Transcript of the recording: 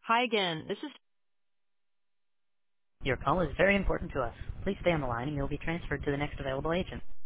Hi again. This is. Your call is very important to us. Please stay on the line and you'll be transferred to the next available agent.